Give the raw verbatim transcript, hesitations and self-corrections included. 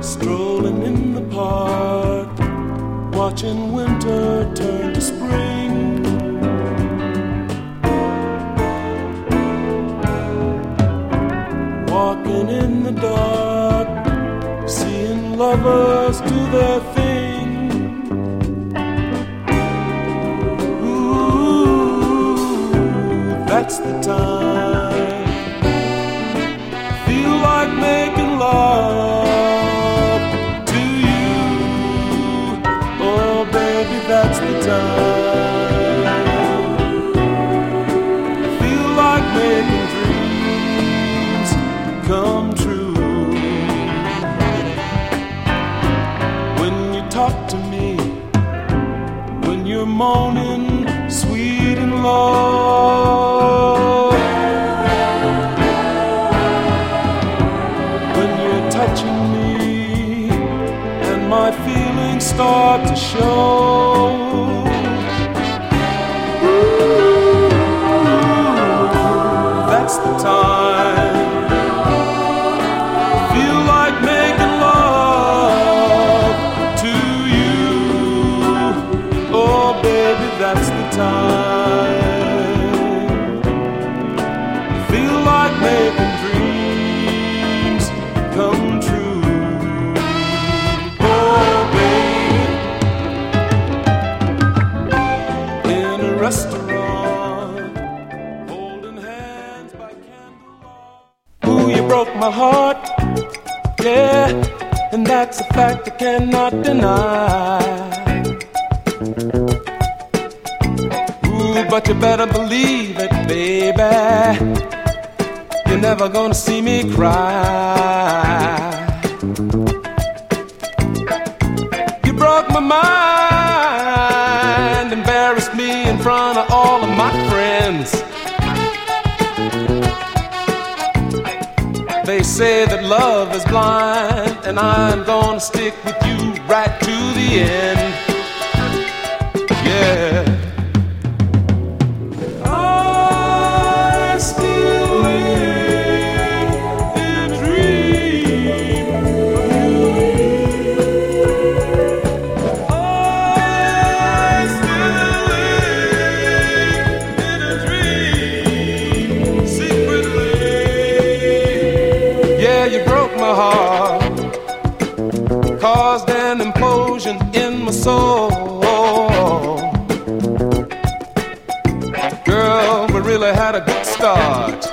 strolling in the park, watching winter turn to spring. Walking in the dark, seeing lovers do their thing. Ooh, that's the time. Feel like making love to you. Oh, baby, that's the time. Feel like making dreams come true. When you talk to me, when you're moaning sweet and low, when you're touching me and my feelings start to show. Ooh, that's the time. Feel like making love to you. Oh, baby, that's the time. Feel like making dreams come true. Oh, baby. In a restaurant, holding hands by candlelight. Ooh, you broke my heart. Yeah, and that's a fact I cannot deny. Ooh, but you better believe it, baby. You're never gonna see me cry. You broke my mind, embarrassed me in front of all of my friends. They say that love is blind, and I'm gonna stick with you right to the end. Yeah. I still live in a dream of you. I still live in a dream secretly. Yeah, you broke my heart, caused an implosion in my soul. Girl, we really had a good start.